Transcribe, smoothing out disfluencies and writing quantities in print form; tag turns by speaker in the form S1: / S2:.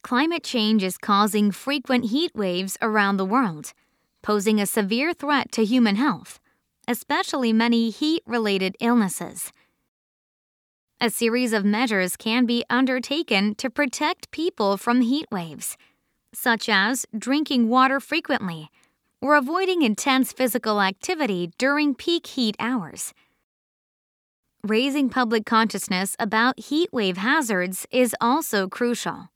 S1: Climate change is causing frequent heat waves around the world, posing a severe threat to human health, especially many heat-related illnesses. A series of measures can be undertaken to protect people from heat waves, such as drinking water frequently or avoiding intense physical activity during peak heat hours. Raising public consciousness about heat wave hazards is also crucial.